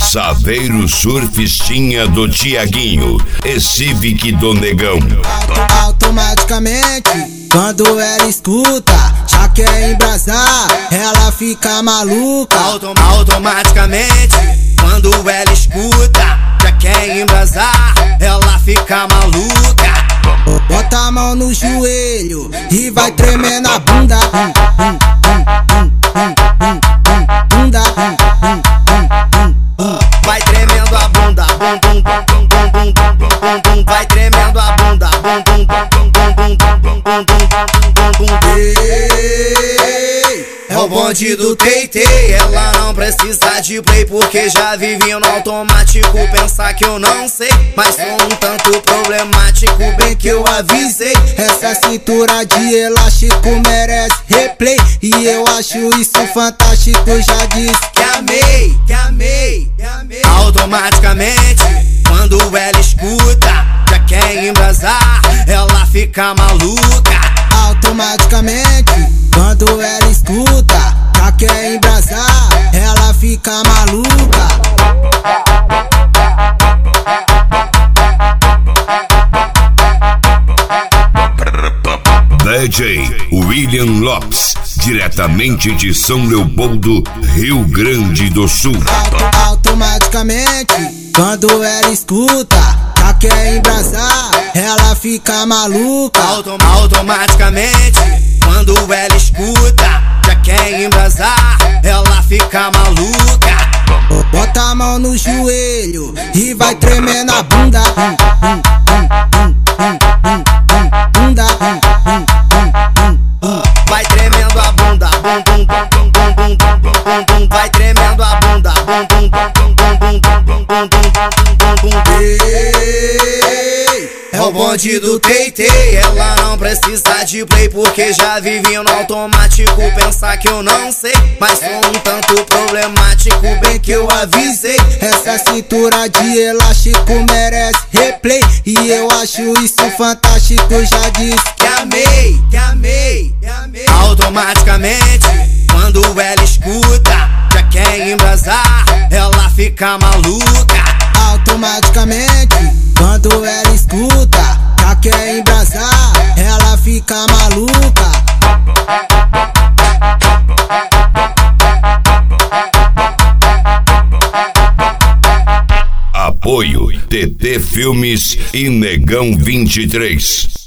Saveiro Surfistinha do Tiaguinho e Civic do Negão. Automaticamente, quando ela escuta, já quer embrasar, ela fica maluca. Automaticamente, quando ela escuta, já quer embrasar, ela fica maluca. Bota a mão no joelho e vai tremendo a bunda. Bunda. Vai tremendo a bunda, vai tremendo a bunda, é o bonde do Teitei. Ela não precisa de play porque já vive no automático. Pensar que eu não sei, mas sou um tanto problemático. Bem que eu avisei, essa cintura de elástico merece replay. E eu acho isso fantástico, já disse que amei, que amei, que amei. Automaticamente, quando ela escuta, já quer embrasar, ela fica maluca. Automaticamente, quando ela escuta, já quer embrasar, ela fica maluca. DJ William Lopes, diretamente de São Leopoldo, Rio Grande do Sul. Automaticamente, quando ela escuta, já quer embrasar, ela fica maluca. Automaticamente, quando ela escuta, já quer embrasar, ela fica maluca. Bota a mão no joelho e vai tremendo a bunda. Bunda. Vai tremendo a bunda, vai tremendo a bunda, é o bonde do Teitei. Ela não precisa de play porque já vive no automático. Pensar que eu não sei, mas sou um tanto problemático. Bem que eu avisei, essa cintura de elástico merece replay. E eu acho isso fantástico, já disse que amei, que amei, que amei. Automaticamente, quando ela escuta, já quer embrasar, ela fica maluca. Automaticamente, quando ela escuta, já quer embrasar, ela fica maluca. Apoio TT Filmes e Negão 23.